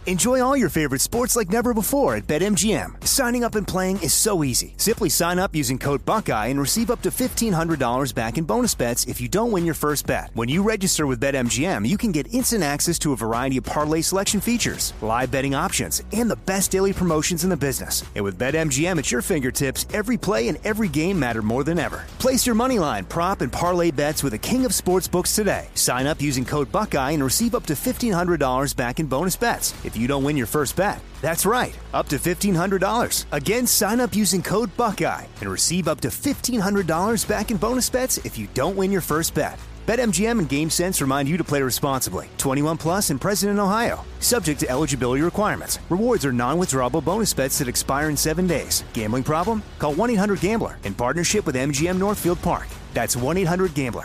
Enjoy all your favorite sports like never before at BetMGM. Signing up and playing is so easy. Simply sign up using code Buckeye and receive up to $1,500 back in bonus bets if you don't win your first bet. When you register with BetMGM, you can get instant access to a variety of parlay selection features, live betting options, and the best daily promotions in the business. And with BetMGM at your fingertips, every play and every game matter more than ever. Place your moneyline, prop, and parlay bets with the king of sportsbooks today. Sign up using code Buckeye and receive up to $1,500 back in bonus bets if you don't win your first bet. That's right, up to $1,500. Again, sign up using code Buckeye and receive up to $1,500 back in bonus bets if you don't win your first bet. BetMGM and GameSense remind you to play responsibly. 21 plus and present in Ohio. Subject to eligibility requirements. Rewards are non-withdrawable bonus bets that expire in 7 days. Gambling problem? Call 1-800-GAMBLER in partnership with MGM Northfield Park. That's 1-800-GAMBLER.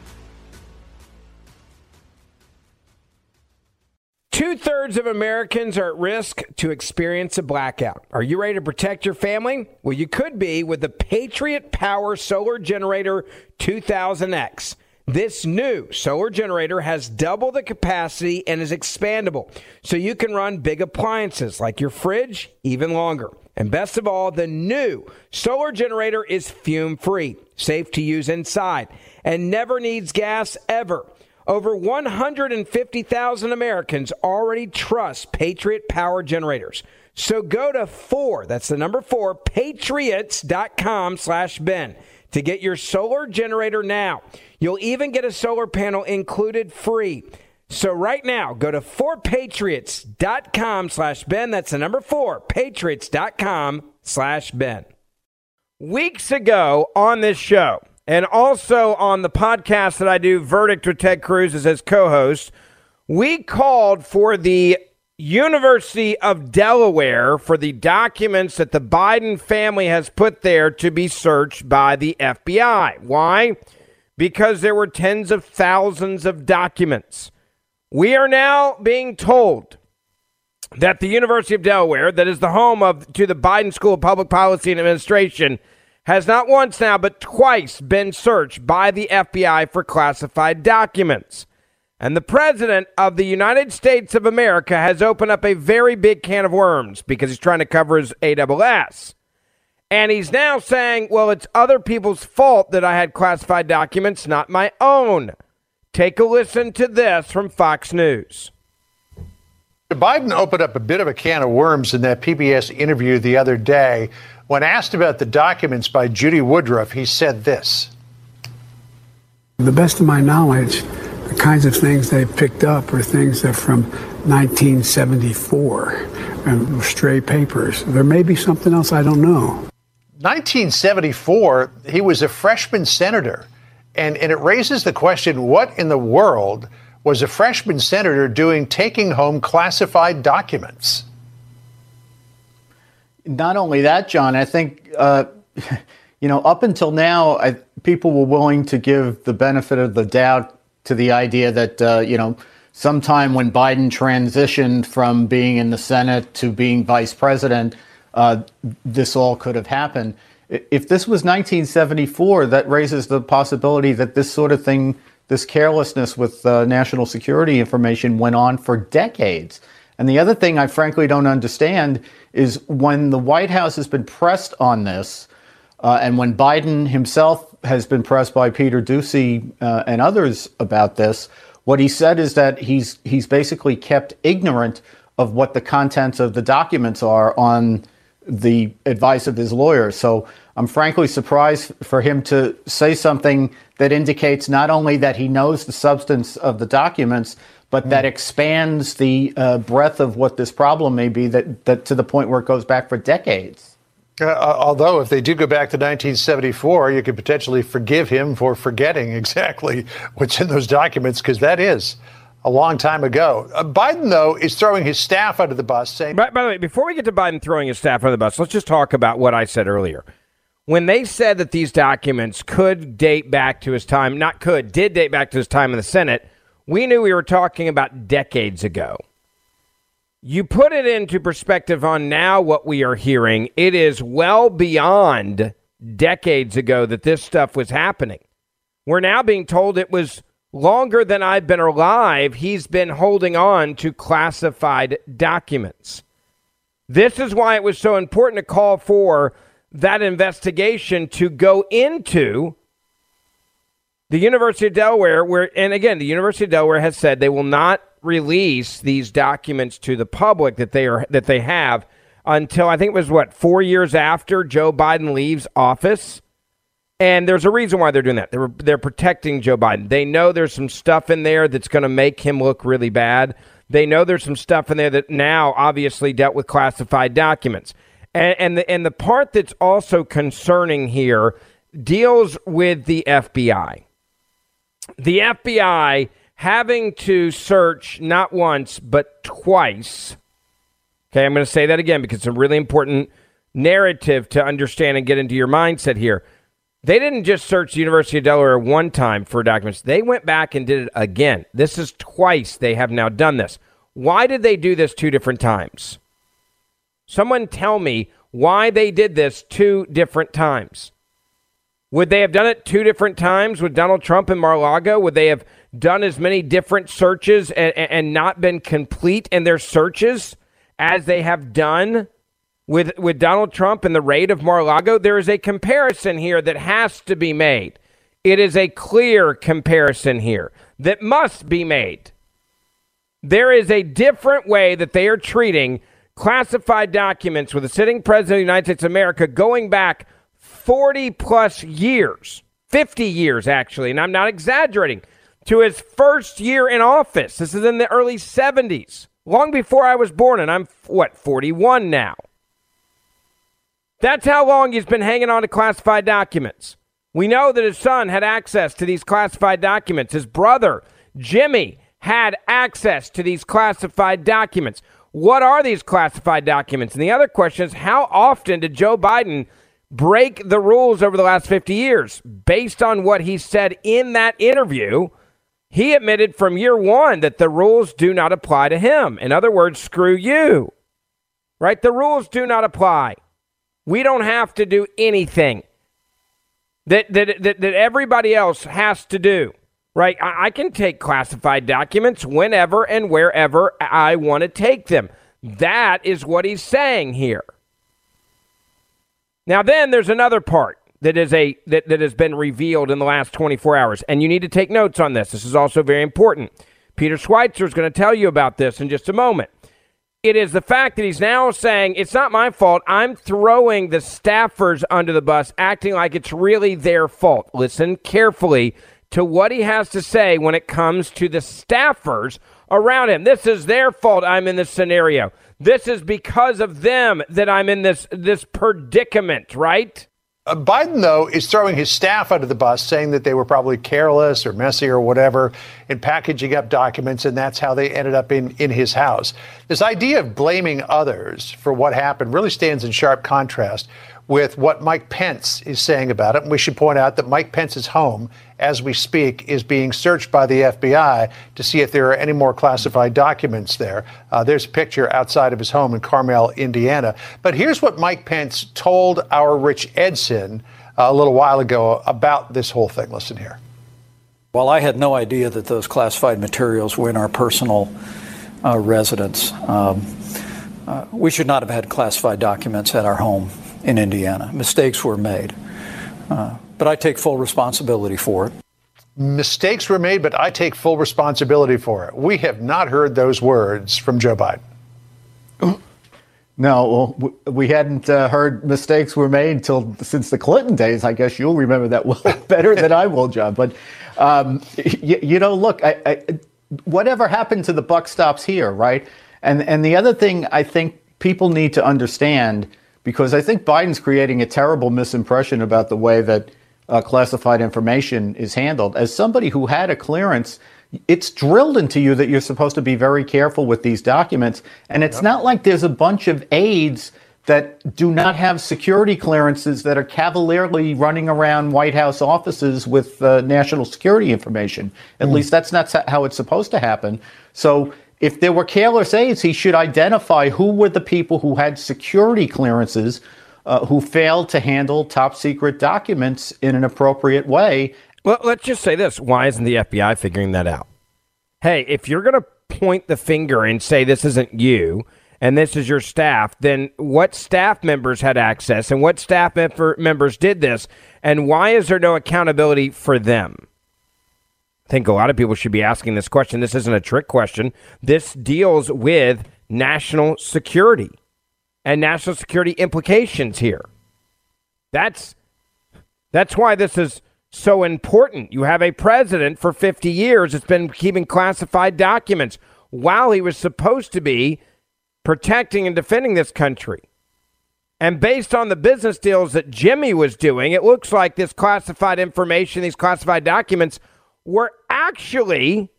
2/3 of Americans are at risk to experience a blackout. Are you ready to protect your family? Well, you could be with the Patriot Power Solar Generator 2000X. This new solar generator has double the capacity and is expandable, so you can run big appliances like your fridge even longer. And best of all, the new solar generator is fume-free, safe to use inside, and never needs gas ever. Over 150,000 Americans already trust Patriot Power Generators. So go to that's the number 4, patriots.com/Ben to get your solar generator now. You'll even get a solar panel included free. So right now, go to 4patriots.com/Ben. That's the number 4, patriots.com/Ben. Weeks ago on this show, and also on the podcast that I do, Verdict with Ted Cruz as his co-host, we called for the University of Delaware for the documents that the Biden family has put there to be searched by the FBI. Why? Because there were tens of thousands of documents. We are now being told that the University of Delaware, that is the home to the Biden School of Public Policy and Administration, has not once now but twice been searched by the FBI for classified documents. And the president of the United States of America has opened up a very big can of worms because he's trying to cover his ASS. And he's now saying, well, it's other people's fault that I had classified documents, not my own. Take a listen to this from Fox News. Biden opened up a bit of a can of worms in that PBS interview the other day. When asked about the documents by Judy Woodruff, he said this. To the best of my knowledge, the kinds of things they picked up are things that from 1974, stray papers. There may be something else I don't know. 1974, he was a freshman senator. And it raises the question, what in the world was a freshman senator doing taking home classified documents? Not only that, John, I think, up until now, people were willing to give the benefit of the doubt to the idea that, sometime when Biden transitioned from being in the Senate to being vice president, this all could have happened. If this was 1974, that raises the possibility that this sort of thing, this carelessness with national security information went on for decades. And the other thing I frankly don't understand is when the White House has been pressed on this, and when Biden himself has been pressed by Peter Doocy and others about this, what he said is that he's basically kept ignorant of what the contents of the documents are on the advice of his lawyers. So I'm frankly surprised for him to say something that indicates not only that he knows the substance of the documents, but that expands the breadth of what this problem may be, that to the point where it goes back for decades. Although if they do go back to 1974, you could potentially forgive him for forgetting exactly what's in those documents, because that is a long time ago. Biden, though, is throwing his staff under the bus, saying... By the way, before we get to Biden throwing his staff under the bus, let's just talk about what I said earlier. When they said that these documents could date back to his time, did date back to his time in the Senate, we knew we were talking about decades ago. You put it into perspective on now what we are hearing, it is well beyond decades ago that this stuff was happening. We're now being told it was longer than I've been alive, he's been holding on to classified documents. This is why it was so important to call for that investigation to go into the University of Delaware, and again, the University of Delaware has said they will not release these documents to the public that they have until, I think it was 4 years after Joe Biden leaves office. And there's a reason why they're doing that. They're protecting Joe Biden. They know there's some stuff in there that's going to make him look really bad. They know there's some stuff in there that now obviously dealt with classified documents. And the part that's also concerning here deals with the FBI. The FBI having to search not once but twice. Okay, I'm going to say that again because it's a really important narrative to understand and get into your mindset here. They didn't just search the University of Delaware one time for documents. They went back and did it again. This is twice they have now done this. Why did they do this 2 different times? Someone tell me why they did this 2 different times. Would they have done it 2 different times with Donald Trump and Mar-a-Lago? Would they have done as many different searches and not been complete in their searches as they have done with Donald Trump and the raid of Mar-a-Lago? There is a comparison here that has to be made. It is a clear comparison here that must be made. There is a different way that they are treating classified documents with the sitting president of the United States of America going back 40 plus years, 50 years actually, and I'm not exaggerating, to his first year in office. This is in the early 70s, long before I was born, and I'm, 41 now. That's how long he's been hanging on to classified documents. We know that his son had access to these classified documents. His brother, Jimmy, had access to these classified documents. What are these classified documents? And the other question is, how often did Joe Biden break the rules over the last 50 years? Based on what he said in that interview, he admitted from year one that the rules do not apply to him. In other words, screw you. Right? The rules do not apply. We don't have to do anything that everybody else has to do. Right? I can take classified documents whenever and wherever I want to take them. That is what he's saying here. Now, then there's another part that has been revealed in the last 24 hours, and you need to take notes on this. This is also very important. Peter Schweitzer is going to tell you about this in just a moment. It is the fact that he's now saying, it's not my fault. I'm throwing the staffers under the bus, acting like it's really their fault. Listen carefully to what he has to say when it comes to the staffers around him. This is their fault I'm in this scenario. This is because of them that I'm in this predicament, right? Biden, though, is throwing his staff under the bus, saying that they were probably careless or messy or whatever in packaging up documents, and that's how they ended up in his house. This idea of blaming others for what happened really stands in sharp contrast with what Mike Pence is saying about it. And we should point out that Mike Pence's home, as we speak, is being searched by the FBI to see if there are any more classified documents there. There's a picture outside of his home in Carmel, Indiana. But here's what Mike Pence told our Rich Edson a little while ago about this whole thing. Listen here. While I had no idea that those classified materials were in our personal residence, we should not have had classified documents at our home in Indiana. Mistakes were made, but I take full responsibility for it. Mistakes were made, but I take full responsibility for it. We have not heard those words from Joe Biden. No, well, we hadn't heard mistakes were made since the Clinton days. I guess you'll remember that well better than I will, John. But, look, whatever happened to the buck stops here, right? And the other thing I think people need to understand, because I think Biden's creating a terrible misimpression about the way that classified information is handled. As somebody who had a clearance, it's drilled into you that you're supposed to be very careful with these documents. And it's not like there's a bunch of aides that do not have security clearances that are cavalierly running around White House offices with national security information. At least that's not how it's supposed to happen. So if there were careless aides, he should identify who were the people who had security clearances who failed to handle top secret documents in an appropriate way Well, let's just say this. Why isn't the FBI figuring that out? Hey, if you're going to point the finger and say this isn't you and this is your staff, then what staff members had access and what staff members did this, and why is there no accountability for them? I think a lot of people should be asking this question. This isn't a trick question. This deals with national security and national security implications here. That's why this is so important. You have a president for 50 years that's been keeping classified documents while he was supposed to be protecting and defending this country. And based on the business deals that Jimmy was doing, it looks like this classified information, these classified documents, were actually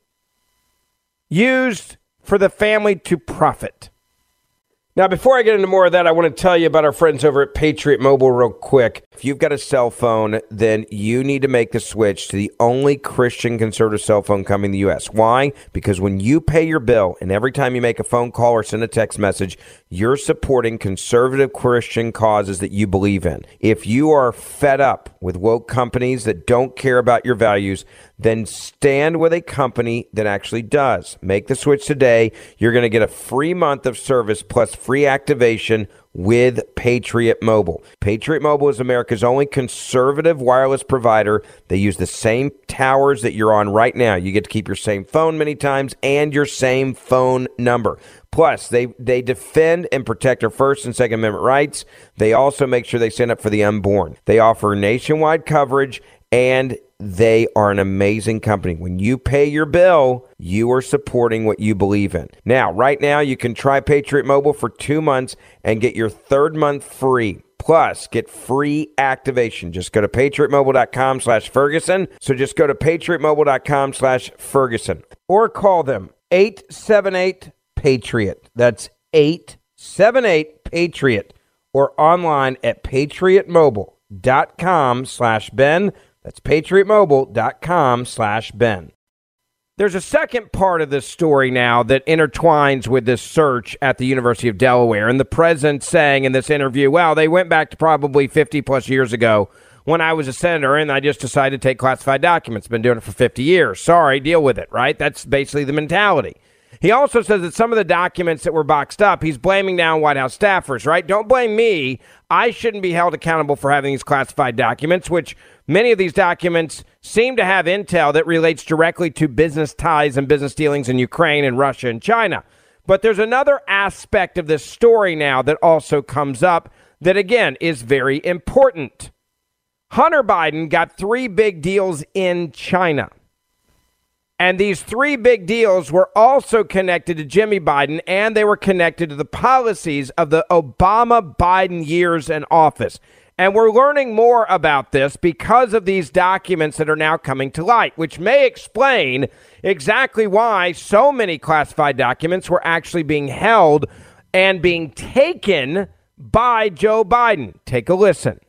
used for the family to profit. Now, before I get into more of that, I want to tell you about our friends over at Patriot Mobile real quick. If you've got a cell phone, then you need to make the switch to the only Christian conservative cell phone company in the U.S. Why? Because when you pay your bill and every time you make a phone call or send a text message, you're supporting conservative Christian causes that you believe in. If you are fed up with woke companies that don't care about your values, then stand with a company that actually does. Make the switch today. You're going to get a free month of service plus free activation with Patriot Mobile. Patriot Mobile is America's only conservative wireless provider. They use the same towers that you're on right now. You get to keep your same phone many times and your same phone number. Plus, they defend and protect our First and Second Amendment rights. They also make sure they stand up for the unborn. They offer nationwide coverage, and they are an amazing company. When you pay your bill, you are supporting what you believe in. Now, right now, you can try Patriot Mobile for 2 months and get your third month free. Plus, get free activation. Just go to patriotmobile.com/Ferguson. So just go to patriotmobile.com/Ferguson or call them 878-PATRIOT. That's 878-PATRIOT or online at patriotmobile.com/Ben. That's patriotmobile.com/Ben. There's a second part of this story now that intertwines with this search at the University of Delaware. And the president saying in this interview, well, they went back to probably 50 plus years ago when I was a senator and I just decided to take classified documents. Been doing it for 50 years. Sorry, deal with it, right? That's basically the mentality. He also says that some of the documents that were boxed up, he's blaming now White House staffers, right? Don't blame me. I shouldn't be held accountable for having these classified documents, which many of these documents seem to have intel that relates directly to business ties and business dealings in Ukraine and Russia and China. But there's another aspect of this story now that also comes up that, again, is very important. Hunter Biden got 3 big deals in China. And these 3 big deals were also connected to Jimmy Biden, and they were connected to the policies of the Obama-Biden years in office. And we're learning more about this because of these documents that are now coming to light, which may explain exactly why so many classified documents were actually being held and being taken by Joe Biden. Take a listen.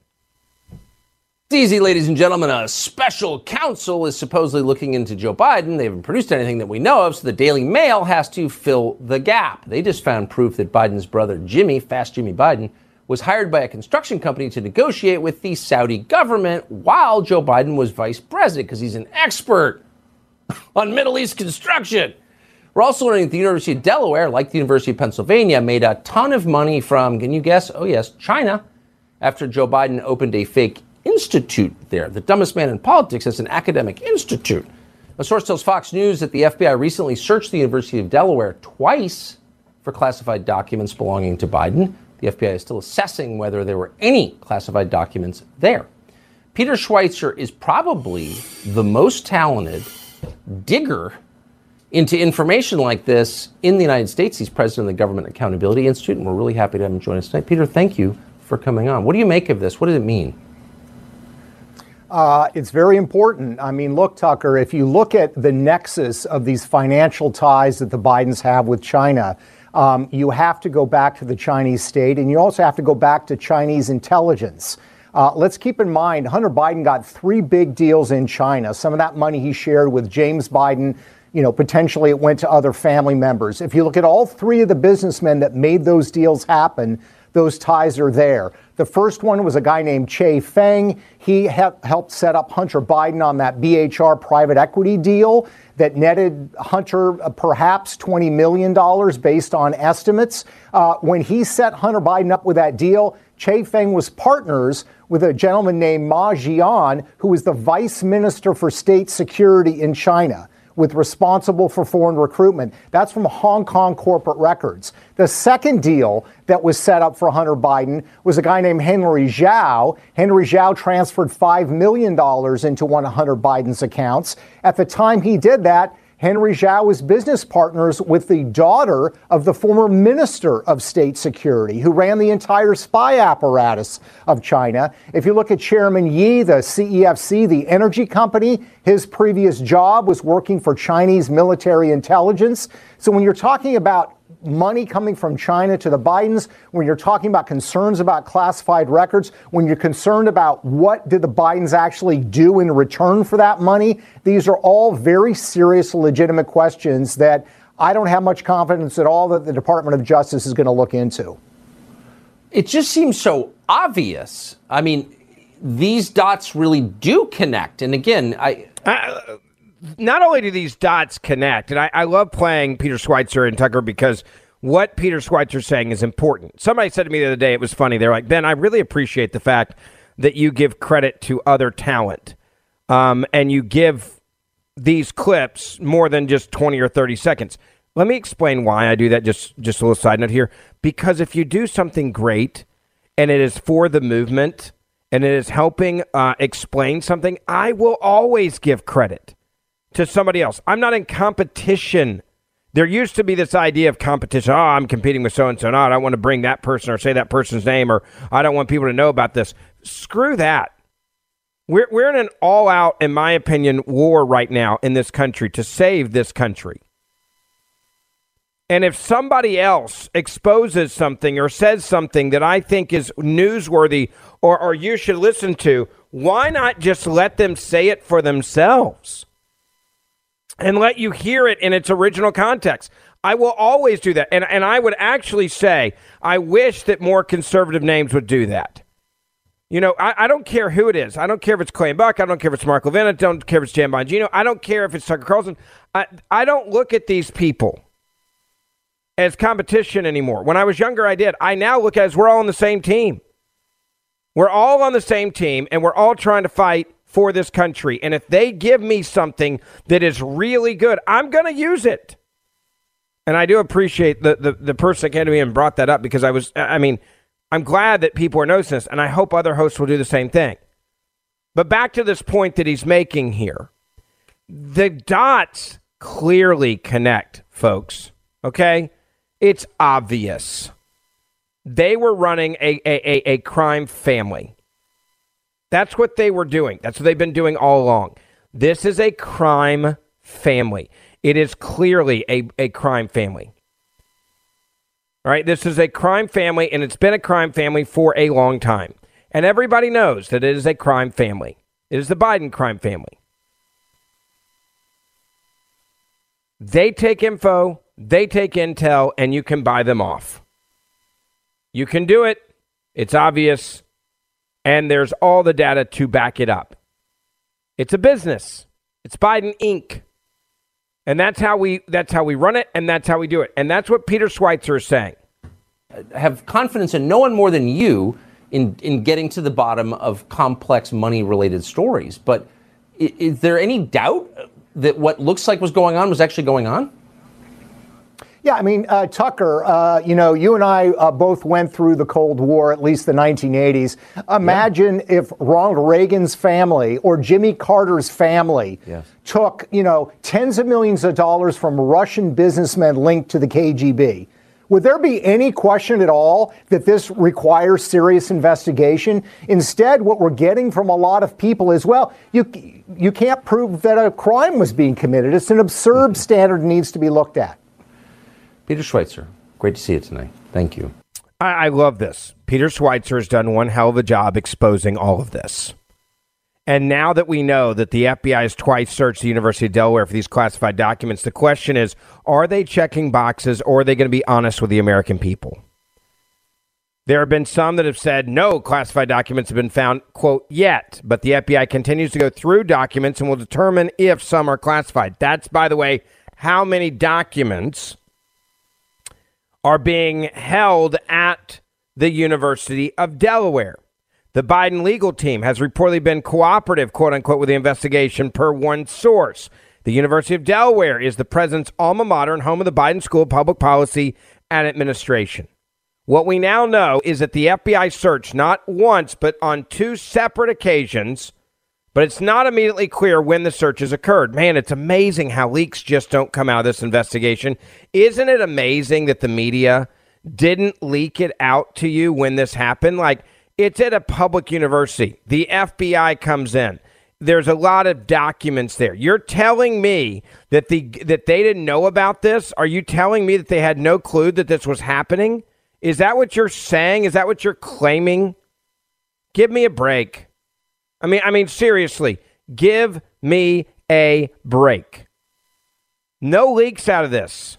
It's easy, ladies and gentlemen. A special counsel is supposedly looking into Joe Biden. They haven't produced anything that we know of, so the Daily Mail has to fill the gap. They just found proof that Biden's brother Jimmy, Fast Jimmy Biden, was hired by a construction company to negotiate with the Saudi government while Joe Biden was vice president, because he's an expert on Middle East construction. We're also learning that the University of Delaware, like the University of Pennsylvania, made a ton of money from, can you guess? Oh, yes, China, after Joe Biden opened a fake institute there. The dumbest man in politics has an academic institute. A source tells Fox News that the FBI recently searched the University of Delaware twice for classified documents belonging to Biden. The FBI is still assessing whether there were any classified documents there. Peter Schweitzer is probably the most talented digger into information like this in the United States. He's president of the Government Accountability Institute, and we're really happy to have him join us tonight. Peter, thank you for coming on. What do you make of this? What does it mean? It's very important. I mean, look, Tucker, if you look at the nexus of these financial ties that the Bidens have with China, you have to go back to the Chinese state, and you also have to go back to Chinese intelligence. Let's keep in mind, Hunter Biden got 3 big deals in China. Some of that money he shared with James Biden, Potentially it went to other family members. If you look at all three of the businessmen that made those deals happen, those ties are there. The first one was a guy named Che Feng. He helped set up Hunter Biden on that BHR private equity deal that netted Hunter perhaps $20 million based on estimates. When he set Hunter Biden up with that deal, Che Feng was partners with a gentleman named Ma Jian, who was the vice minister for state security in China, with responsible for foreign recruitment. That's from Hong Kong corporate records. The second deal that was set up for Hunter Biden was a guy named Henry Zhao. Henry Zhao transferred $5 million into one of Hunter Biden's accounts. At the time he did that, Henry Zhao was business partners with the daughter of the former Minister of State Security, who ran the entire spy apparatus of China. If you look at Chairman Yi, the CEFC, the energy company, his previous job was working for Chinese military intelligence. So when you're talking about money coming from China to the Bidens, when you're talking about concerns about classified records, when you're concerned about what did the Bidens actually do in return for that money, these are all very serious, legitimate questions that I don't have much confidence at all that the Department of Justice is going to look into. It just seems so obvious. I mean, these dots really do connect. And again, not only do these dots connect, and I love playing Peter Schweitzer and Tucker because what Peter Schweitzer's saying is important. Somebody said to me the other day, it was funny. They're like, Ben, I really appreciate the fact that you give credit to other talent and you give these clips more than just 20 or 30 seconds. Let me explain why I do that, just a little side note here. Because if you do something great and it is for the movement and it is helping explain something, I will always give credit to somebody else. I'm not in competition. There used to be this idea of competition. Oh, I'm competing with so-and-so. No, I don't want to bring that person or say that person's name, or I don't want people to know about this. Screw that. We're in an all-out, in my opinion, war right now in this country to save this country. And if somebody else exposes something or says something that I think is newsworthy or you should listen to, why not just let them say it for themselves and let you hear it in its original context? I will always do that. And I would actually say, I wish that more conservative names would do that. I don't care who it is. I don't care if it's Clay Buck. I don't care if it's Mark Levin. I don't care if it's Jan Bongino. I don't care if it's Tucker Carlson. I don't look at these people as competition anymore. When I was younger, I did. I now look at it as we're all on the same team. We're all on the same team, and we're all trying to fight for this country. And if they give me something that is really good, I'm going to use it. And I do appreciate the person that came to me and brought that up, because I'm glad that people are noticing this, and I hope other hosts will do the same thing. But back to this point that he's making here. The dots clearly connect, folks. Okay? It's obvious. They were running a crime family. That's what they were doing. That's what they've been doing all along. This is a crime family. It is clearly a crime family. All right, this is a crime family, and it's been a crime family for a long time. And everybody knows that it is a crime family. It is the Biden crime family. They take info, they take intel, and you can buy them off. You can do it. It's obvious. And there's all the data to back it up. It's a business. It's Biden Inc. And that's how we run it, and that's how we do it. And that's what Peter Schweitzer is saying. I have confidence in no one more than you in getting to the bottom of complex money-related stories. But is there any doubt that what looks like was going on was actually going on? Yeah, Tucker, you and I both went through the Cold War, at least the 1980s. Imagine if Ronald Reagan's family or Jimmy Carter's family took, tens of millions of dollars from Russian businessmen linked to the KGB. Would there be any question at all that this requires serious investigation? Instead, what we're getting from a lot of people is, well, you can't prove that a crime was being committed. It's an absurd standard that needs to be looked at. Peter Schweitzer, great to see you tonight. Thank you. I love this. Peter Schweitzer has done one hell of a job exposing all of this. And now that we know that the FBI has twice searched the University of Delaware for these classified documents, the question is, are they checking boxes, or are they going to be honest with the American people? There have been some that have said no classified documents have been found, quote, yet. But the FBI continues to go through documents and will determine if some are classified. That's, by the way, how many documents are being held at the University of Delaware. The Biden legal team has reportedly been cooperative, quote unquote, with the investigation per one source. The University of Delaware is the president's alma mater and home of the Biden School of Public Policy and Administration. What we now know is that the FBI searched not once, but on two separate occasions, but it's not immediately clear when the searches occurred. Man, it's amazing how leaks just don't come out of this investigation. Isn't it amazing that the media didn't leak it out to you when this happened? Like, it's at a public university. The FBI comes in. There's a lot of documents there. You're telling me that they didn't know about this? Are you telling me that they had no clue that this was happening? Is that what you're saying? Is that what you're claiming? Give me a break. I mean, seriously, give me a break. No leaks out of this.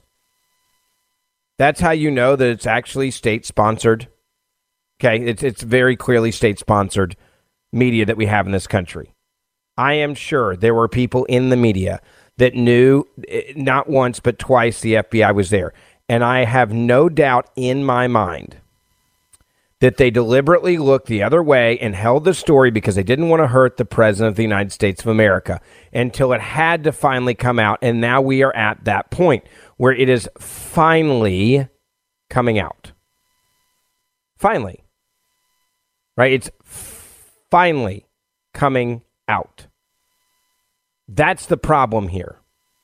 That's how you know that it's actually state-sponsored. Okay, it's very clearly state-sponsored media that we have in this country. I am sure there were people in the media that knew not once but twice the FBI was there. And I have no doubt in my mind that they deliberately looked the other way and held the story because they didn't want to hurt the president of the United States of America until it had to finally come out. And now we are at that point where it is finally coming out. Finally. Right? It's finally coming out. That's the problem here.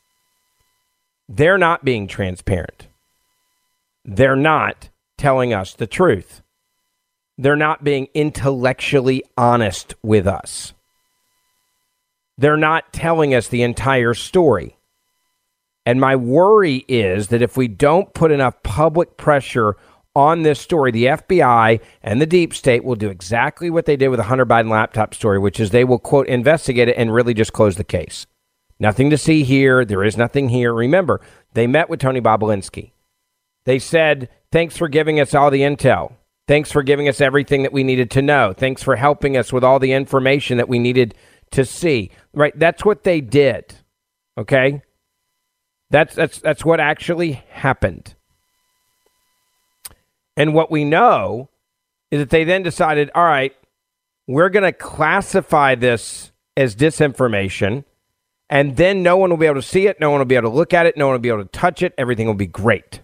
They're not being transparent. They're not telling us the truth. They're not being intellectually honest with us. They're not telling us the entire story. And my worry is that if we don't put enough public pressure on this story, the FBI and the deep state will do exactly what they did with the Hunter Biden laptop story, which is they will, quote, investigate it and really just close the case. Nothing to see here. There is nothing here. Remember, they met with Tony Bobulinski. They said, thanks for giving us all the intel. Thanks for giving us everything that we needed to know. Thanks for helping us with all the information that we needed to see. Right? That's what they did. Okay? That's what actually happened. And what we know is that they then decided, all right, we're going to classify this as disinformation, and then no one will be able to see it, no one will be able to look at it, no one will be able to touch it, everything will be great.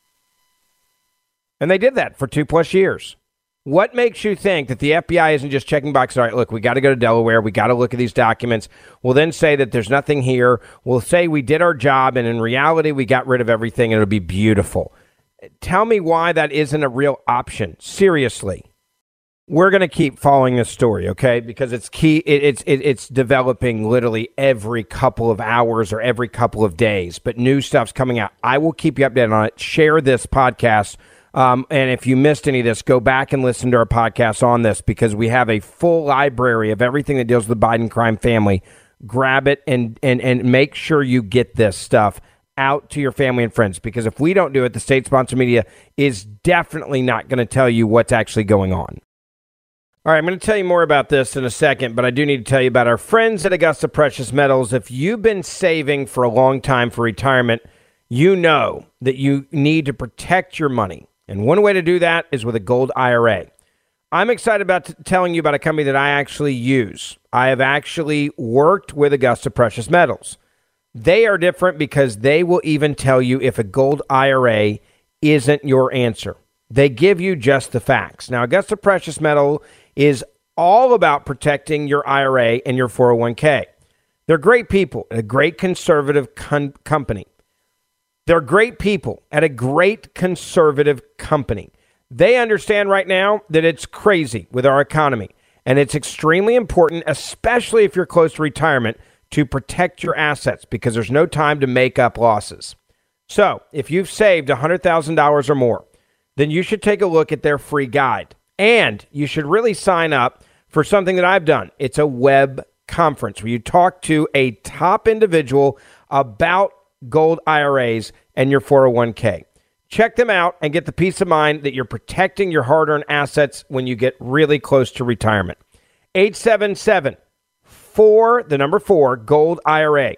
And they did that for 2+ years. What makes you think that the FBI isn't just checking boxes? All right, look, we got to go to Delaware. We got to look at these documents. We'll then say that there's nothing here. We'll say we did our job, and in reality, we got rid of everything, and it'll be beautiful. Tell me why that isn't a real option. Seriously. We're going to keep following this story, okay? Because it's key. It's developing literally every couple of hours or every couple of days. But new stuff's coming out. I will keep you updated on it. Share this podcast. And if you missed any of this, go back and listen to our podcast on this because we have a full library of everything that deals with the Biden crime family. Grab it and make sure you get this stuff out to your family and friends, because if we don't do it, the state-sponsored media is definitely not going to tell you what's actually going on. All right, I'm going to tell you more about this in a second, but I do need to tell you about our friends at Augusta Precious Metals. If you've been saving for a long time for retirement, you know that you need to protect your money. And one way to do that is with a gold IRA. I'm excited about telling you about a company that I actually use. I have actually worked with Augusta Precious Metals. They are different because they will even tell you if a gold IRA isn't your answer. They give you just the facts. Now, Augusta Precious Metal is all about protecting your IRA and your 401k. They're great people, a great conservative company. They're great people at a great conservative company. They understand right now that it's crazy with our economy, and it's extremely important, especially if you're close to retirement, to protect your assets because there's no time to make up losses. So if you've saved $100,000 or more, then you should take a look at their free guide. And you should really sign up for something that I've done. It's a web conference where you talk to a top individual about gold IRAs and your 401k. Check them out and get the peace of mind that you're protecting your hard-earned assets when you get really close to retirement. 877-4 Gold IRA.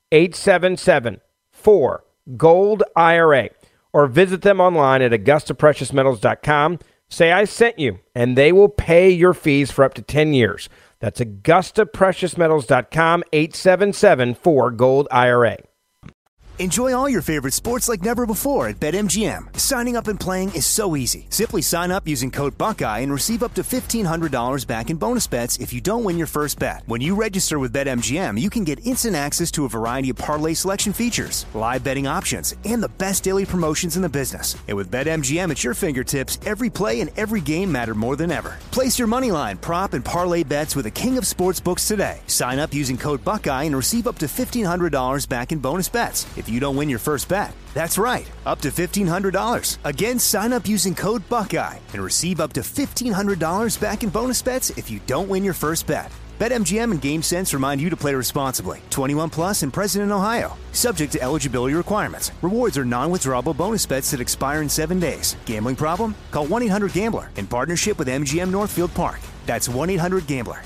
877-4 Gold IRA. Or visit them online at AugustaPreciousMetals.com. Say I sent you, and they will pay your fees for up to 10 years. That's AugustaPreciousMetals.com, 877-4 Gold IRA. Enjoy all your favorite sports like never before at BetMGM. Signing up and playing is so easy. Simply sign up using code Buckeye and receive up to $1,500 back in bonus bets if you don't win your first bet. When you register with BetMGM, you can get instant access to a variety of parlay selection features, live betting options, and the best daily promotions in the business. And with BetMGM at your fingertips, every play and every game matter more than ever. Place your moneyline, prop, and parlay bets with the king of sportsbooks today. Sign up using code Buckeye and receive up to $1,500 back in bonus bets if you don't win your first bet. That's right, up to $1,500. Again, sign up using code Buckeye and receive up to $1,500 back in bonus bets if you don't win your first bet. BetMGM and GameSense remind you to play responsibly. 21 plus and present in Ohio. Subject to eligibility requirements. Rewards are non-withdrawable bonus bets that expire in 7 days. Gambling problem? Call 1-800-GAMBLER in partnership with MGM Northfield Park. That's 1-800-GAMBLER.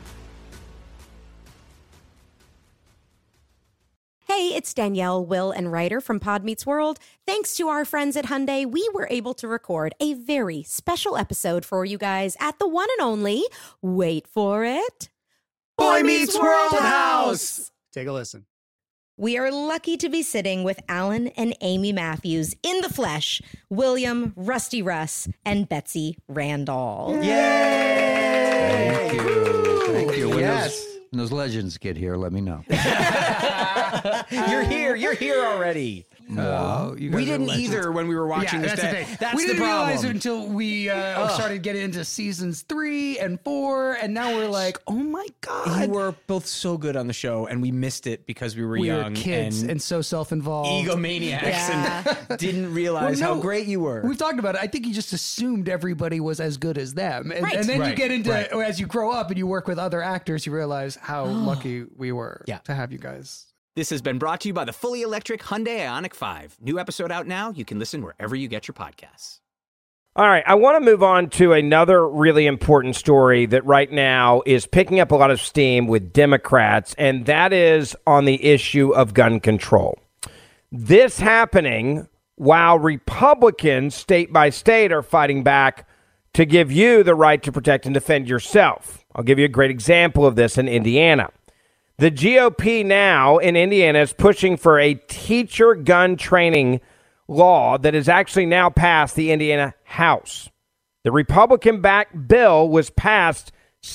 Hey, it's Danielle, Will, and Ryder from Pod Meets World. Thanks to our friends at Hyundai, we were able to record a very special episode for you guys at the one and only, wait for it, Boy Meets World House. Take a listen. We are lucky to be sitting with Alan and Amy Matthews in the flesh, William, Rusty Russ, and Betsy Randall. Yay! Thank you. Thank you. When those legends get here, let me know. You're here already. We didn't either when we were watching this. We didn't realize it until we started getting into seasons 3 and 4, and now we're like, oh my God. You were both so good on the show, and we missed it because we were young. We were kids and so self-involved. Egomaniacs and didn't realize how great you were. We've talked about it. I think you just assumed everybody was as good as them. And then you get into, as you grow up and you work with other actors, you realize how lucky we were to have you guys. This has been brought to you by the fully electric Hyundai Ioniq 5. New episode out now. You can listen wherever you get your podcasts. All right, I want to move on to another really important story that right now is picking up a lot of steam with Democrats, and that is on the issue of gun control. This happening while Republicans, state by state, are fighting back to give you the right to protect and defend yourself. I'll give you a great example of this in Indiana. The GOP now in Indiana is pushing for a teacher gun training law that has actually now passed the Indiana House. The Republican-backed bill was passed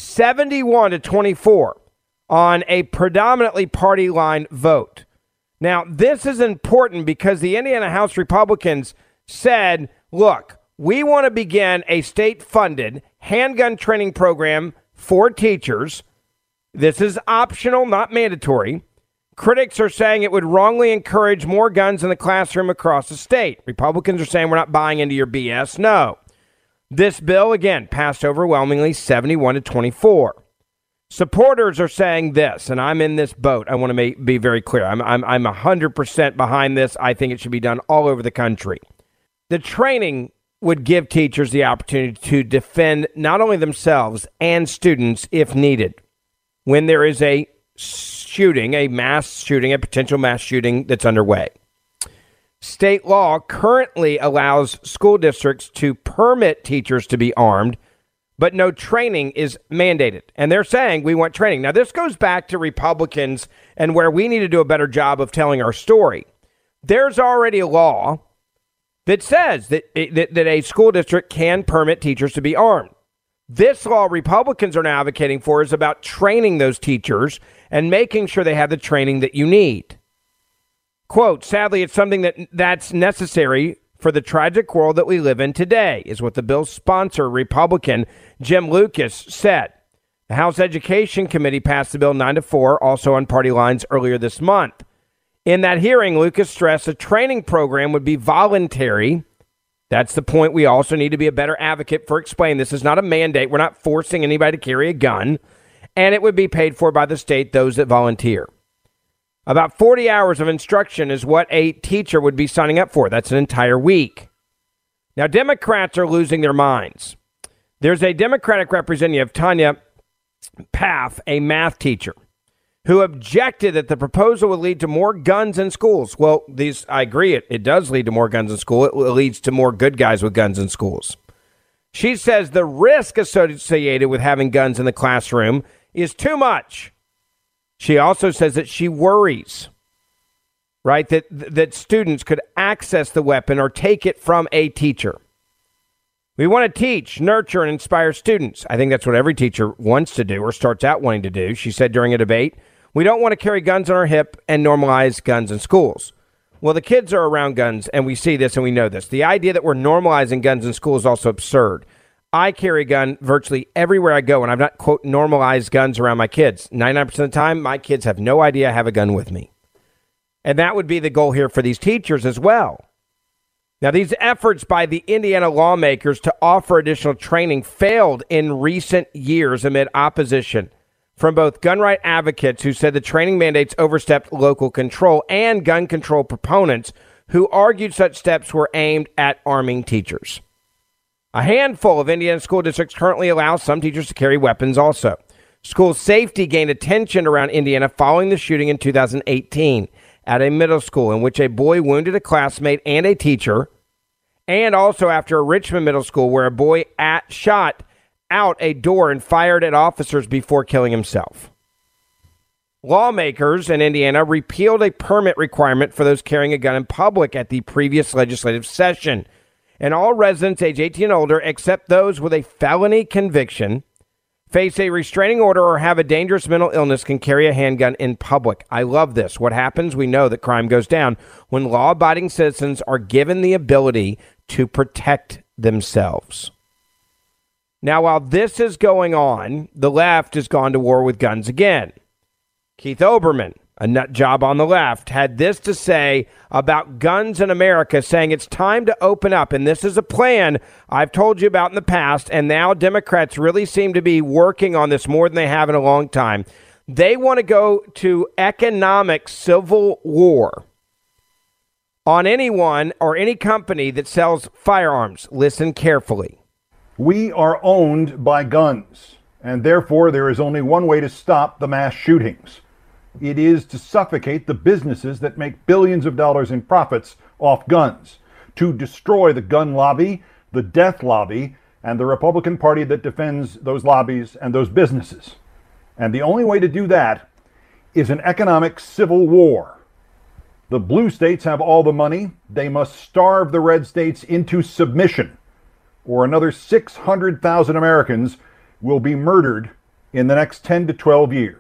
71-24 on a predominantly party-line vote. Now, this is important because the Indiana House Republicans said, look, we want to begin a state-funded handgun training program for teachers. This is optional, not mandatory. Critics are saying it would wrongly encourage more guns in the classroom across the state. Republicans are saying we're not buying into your BS. No. This bill, again, passed overwhelmingly 71-24. Supporters are saying this, and I'm in this boat. I want to be very clear. I'm 100% behind this. I think it should be done all over the country. The training would give teachers the opportunity to defend not only themselves and students if needed. When there is a shooting, a potential mass shooting that's underway. State law currently allows school districts to permit teachers to be armed, but no training is mandated. And they're saying we want training. Now, this goes back to Republicans and where we need to do a better job of telling our story. There's already a law that says that a school district can permit teachers to be armed. This law Republicans are now advocating for is about training those teachers and making sure they have the training that you need. Quote, sadly, it's something that's necessary for the tragic world that we live in today, is what the bill's sponsor, Republican Jim Lucas, said. The House Education Committee passed the bill 9-4, also on party lines, earlier this month. In that hearing, Lucas stressed a training program would be voluntary That's the point. We also need to be a better advocate for explaining this is not a mandate. We're not forcing anybody to carry a gun, and it would be paid for by the state, those that volunteer. About 40 hours of instruction is what a teacher would be signing up for. That's an entire week. Now, Democrats are losing their minds. There's a Democratic representative, Tanya Paff, a math teacher, who objected that the proposal would lead to more guns in schools. Well, I agree, it does lead to more guns in school. It leads to more good guys with guns in schools. She says the risk associated with having guns in the classroom is too much. She also says that she worries, right, that students could access the weapon or take it from a teacher. We want to teach, nurture, and inspire students. I think that's what every teacher wants to do or starts out wanting to do. She said during a debate, we don't want to carry guns on our hip and normalize guns in schools. Well, the kids are around guns, and we see this and we know this. The idea that we're normalizing guns in school is also absurd. I carry a gun virtually everywhere I go, and I've not, quote, normalized guns around my kids. 99% of the time, my kids have no idea I have a gun with me. And that would be the goal here for these teachers as well. Now, these efforts by the Indiana lawmakers to offer additional training failed in recent years amid opposition from both gun right advocates who said the training mandates overstepped local control and gun control proponents who argued such steps were aimed at arming teachers. A handful of Indiana school districts currently allow some teachers to carry weapons also. School safety gained attention around Indiana following the shooting in 2018 at a middle school in which a boy wounded a classmate and a teacher, and also after a Richmond middle school where a boy shot out a door and fired at officers before killing himself. Lawmakers in Indiana repealed a permit requirement for those carrying a gun in public at the previous legislative session. And all residents age 18 and older, except those with a felony conviction, face a restraining order or have a dangerous mental illness, can carry a handgun in public. I love this. What happens? We know that crime goes down when law-abiding citizens are given the ability to protect themselves. Now, while this is going on, the left has gone to war with guns again. Keith Olbermann, a nut job on the left, had this to say about guns in America, saying it's time to open up. And this is a plan I've told you about in the past. And now Democrats really seem to be working on this more than they have in a long time. They want to go to economic civil war on anyone or any company that sells firearms. Listen carefully. We are owned by guns, and therefore there is only one way to stop the mass shootings. It is to suffocate the businesses that make billions of dollars in profits off guns, to destroy the gun lobby, the death lobby, and the Republican Party that defends those lobbies and those businesses. And the only way to do that is an economic civil war. The blue states have all the money. They must starve the red states into submission, or another 600,000 Americans will be murdered in the next 10 to 12 years.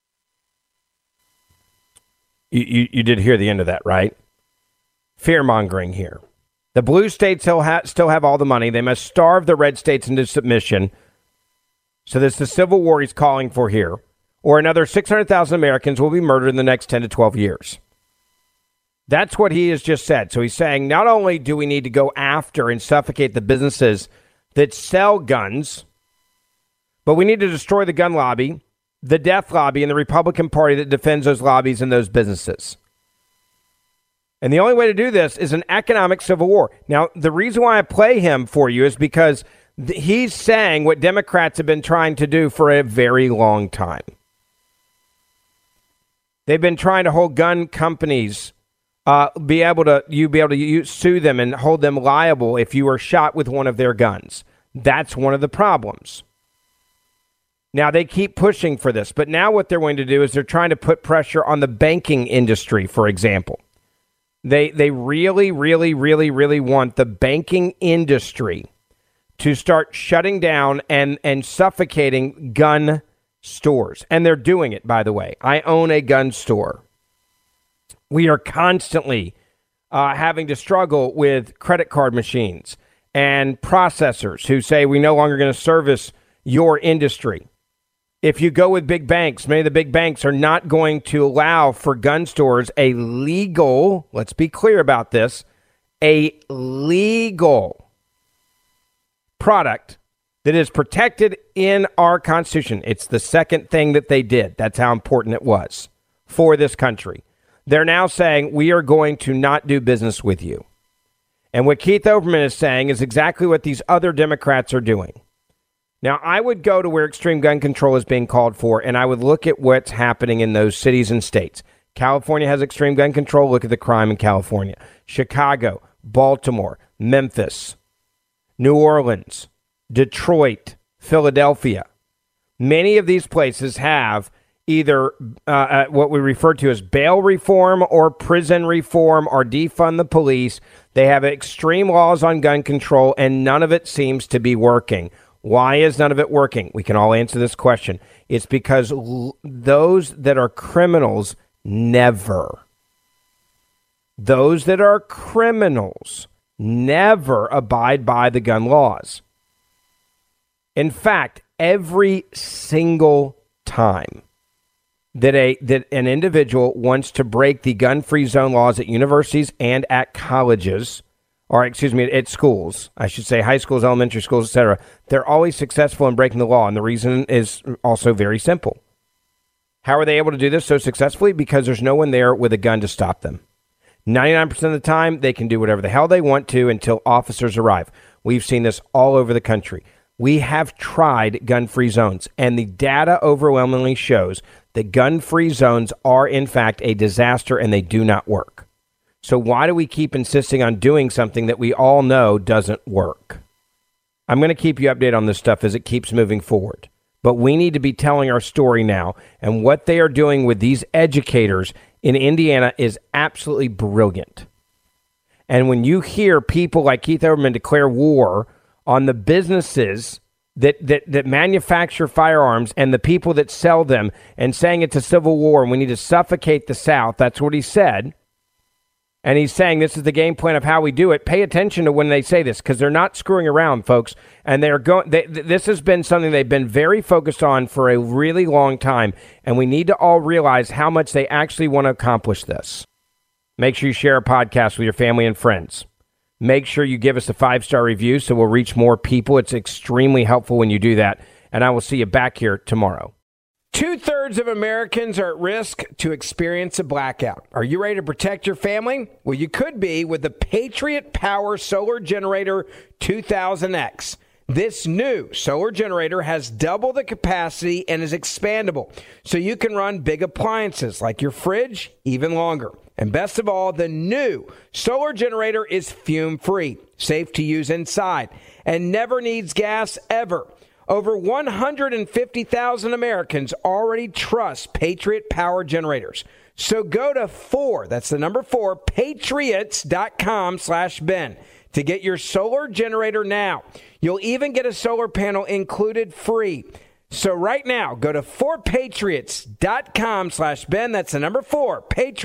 You did hear the end of that, right? Fear-mongering here. The blue states still have all the money. They must starve the red states into submission. So this is the civil war he's calling for here. Or another 600,000 Americans will be murdered in the next 10 to 12 years. That's what he has just said. So he's saying not only do we need to go after and suffocate the businesses that sell guns, but we need to destroy the gun lobby, the death lobby, and the Republican Party that defends those lobbies and those businesses. And the only way to do this is an economic civil war. Now, the reason why I play him for you is because he's saying what Democrats have been trying to do for a very long time. They've been trying to hold gun companies be able to sue them and hold them liable if you were shot with one of their guns. That's one of the problems. Now, they keep pushing for this, but now what they're going to do is they're trying to put pressure on the banking industry, for example. They really, really, really, really want the banking industry to start shutting down and suffocating gun stores. And they're doing it, by the way. I own a gun store. We are constantly having to struggle with credit card machines and processors who say we no longer going to service your industry. If you go with big banks, many of the big banks are not going to allow for gun stores a legal, let's be clear about this, a legal product that is protected in our Constitution. It's the second thing that they did. That's how important it was for this country. They're now saying, we are going to not do business with you. And what Keith Olbermann is saying is exactly what these other Democrats are doing. Now, I would go to where extreme gun control is being called for, and I would look at what's happening in those cities and states. California has extreme gun control. Look at the crime in California. Chicago, Baltimore, Memphis, New Orleans, Detroit, Philadelphia. Many of these places have either what we refer to as bail reform or prison reform or defund the police. They have extreme laws on gun control, and none of it seems to be working. Why is none of it working? We can all answer this question. It's because those that are criminals never. Those that are criminals never abide by the gun laws. In fact, every single time that an individual wants to break the gun-free zone laws at universities and at colleges, or at schools, I should say, high schools, elementary schools, etc., they're always successful in breaking the law. And the reason is also very simple. How are they able to do this so successfully? Because there's no one there with a gun to stop them. 99% of the time, they can do whatever the hell they want to until officers arrive. We've seen this all over the country. We have tried gun-free zones, and the data overwhelmingly shows that gun-free zones are, in fact, a disaster, and they do not work. So why do we keep insisting on doing something that we all know doesn't work? I'm going to keep you updated on this stuff as it keeps moving forward. But we need to be telling our story now. And what they are doing with these educators in Indiana is absolutely brilliant. And when you hear people like Keith Olbermann declare war on the businesses that manufacture firearms and the people that sell them and saying it's a civil war and we need to suffocate the South, that's what he said. And he's saying this is the game plan of how we do it. Pay attention to when they say this, because they're not screwing around, folks. And they're going. This has been something they've been very focused on for a really long time. And we need to all realize how much they actually want to accomplish this. Make sure you share our podcast with your family and friends. Make sure you give us a 5-star review so we'll reach more people. It's extremely helpful when you do that. And I will see you back here tomorrow. 2/3 of Americans are at risk to experience a blackout. Are you ready to protect your family? Well, you could be with the Patriot Power Solar Generator 2000X. This new solar generator has double the capacity and is expandable, so you can run big appliances like your fridge even longer. And best of all, the new solar generator is fume-free, safe to use inside, and never needs gas ever. Over 150,000 Americans already trust Patriot Power Generators. So go to 4, that's the number 4, patriots.com/Ben to get your solar generator now. You'll even get a solar panel included free. So right now, go to 4patriots.com/Ben. That's the number 4,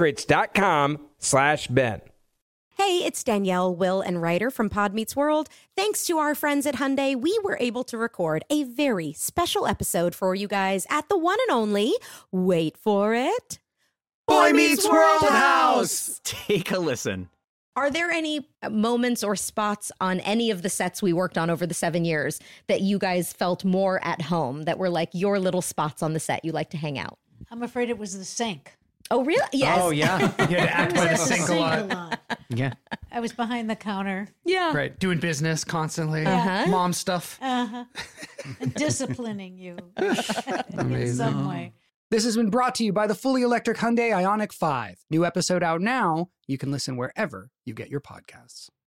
patriots.com/Ben. Hey, it's Danielle, Will, and Ryder from Pod Meets World. Thanks to our friends at Hyundai, we were able to record a very special episode for you guys at the one and only, wait for it, Boy Meets World House. Take a listen. Are there any moments or spots on any of the sets we worked on over the 7 years that you guys felt more at home, that were like your little spots on the set you like to hang out? I'm afraid it was the sink. Oh, really? Yes. Oh, yeah. You had to act by the sink a lot. Yeah. I was behind the counter. Yeah. Right. Doing business constantly. Uh-huh. Mom stuff. Uh-huh. And disciplining you in some way. This has been brought to you by the fully electric Hyundai Ioniq 5. New episode out now. You can listen wherever you get your podcasts.